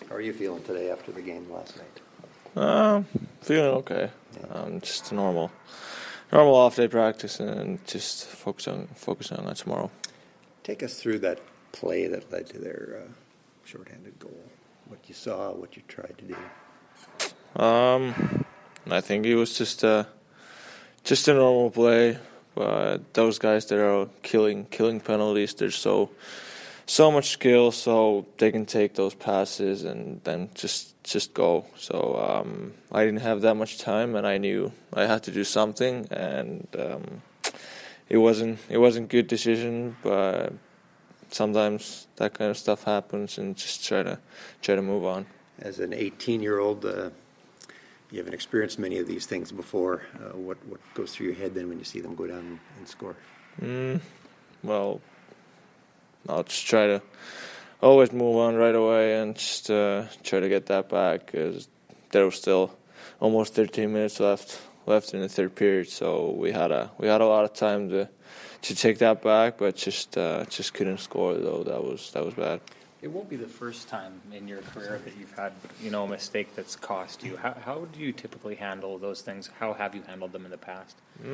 How are you feeling today after the game last night? Feeling okay. Just a normal off day practice, and just focusing on that tomorrow. Take us through that play that led to their shorthanded goal. What you saw, what you tried to do. I think it was just a normal play. But those guys that are killing penalties, there's so much skill, so they can take those passes and then just go. So I didn't have that much time, and I knew I had to do something, and it wasn't a good decision, but sometimes that kind of stuff happens, and just try to move on. As an 18-year-old, you haven't experienced many of these things before. What goes through your head then when you see them go down and score? Well, I'll just try to always move on right away and just try to get that back, because there was still almost 13 minutes left in the third period, so we had a lot of time to take that back, but just couldn't score, though. That was bad. It won't be the first time in your career that you've had, a mistake that's cost you. How do you typically handle those things? How have you handled them in the past?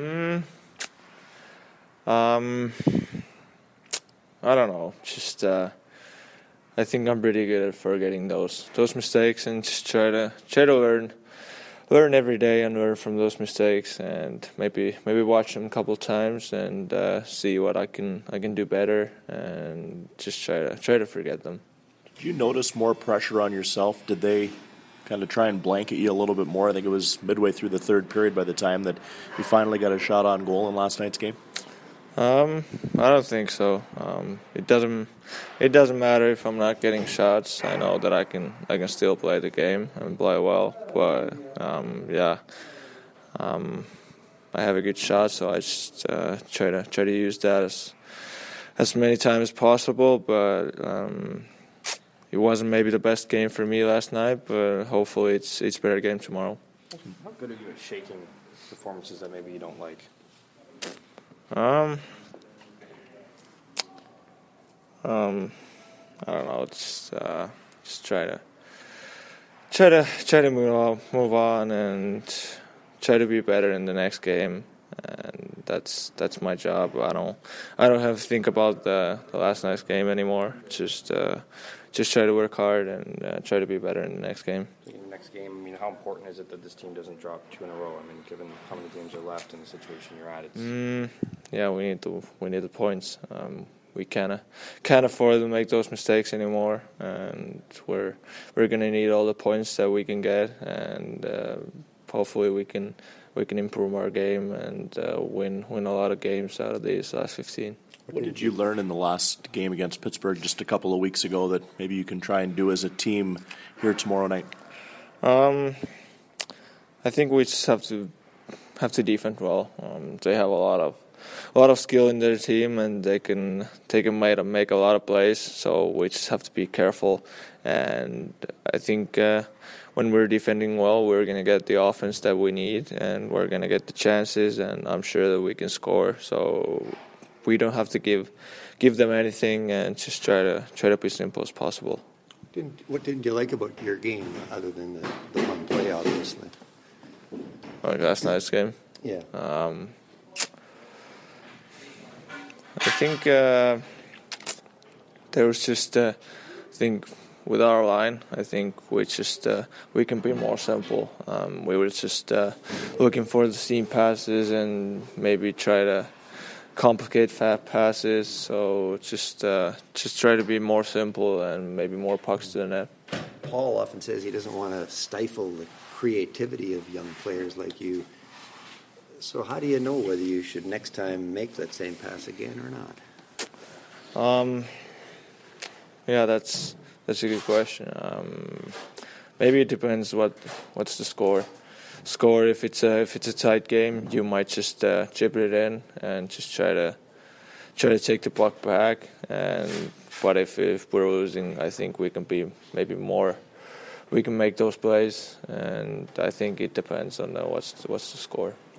I don't know. Just I think I'm pretty good at forgetting those mistakes, and just try to learn every day and learn from those mistakes, and maybe watch them a couple of times and see what I can do better, and just try to forget them. Did you notice more pressure on yourself? Did they kind of try and blanket you a little bit more? I think it was midway through the third period by the time that you finally got a shot on goal in last night's game. I don't think so. It doesn't matter if I'm not getting shots. I know that I can still play the game and play well. But I have a good shot, so I just try to use that as many times as possible. But it wasn't maybe the best game for me last night. But hopefully it's a better game tomorrow. How good are you at shaking performances that maybe you don't like? I don't know. It's just try to move on and try to be better in the next game, and that's my job. I don't have to think about the last night's game anymore. Just try to work hard and try to be better in the next game. In the next game, how important is it that this team doesn't drop 2 in a row? Given how many games are left and the situation you're at, yeah, we need the points. We can't afford to make those mistakes anymore, and we're gonna need all the points that we can get, and hopefully we can improve our game and win a lot of games out of these last 15. What did you learn in the last game against Pittsburgh just a couple of weeks ago that maybe you can try and do as a team here tomorrow night? I think we just have to defend well. They have a lot of skill in their team, and they can make a lot of plays. So we just have to be careful. And I think when we're defending well, we're going to get the offense that we need, and we're going to get the chances. And I'm sure that we can score. So we don't have to give them anything, and just try to be simple as possible. What didn't you like about your game, other than the one play, obviously? Like last night's game? Yeah. I think there was just, I think with our line, I think we can be more simple. We were just looking for the seam passes and maybe try to complicate fat passes. So just try to be more simple and maybe more pucks to the net. Paul often says he doesn't want to stifle the creativity of young players like you. So how do you know whether you should next time make that same pass again or not? Yeah, that's a good question. Maybe it depends what's the score. If it's a tight game, you might just chip it in and just try to take the puck back. But if we're losing, I think we can be maybe more. We can make those plays, and I think it depends on what's the score.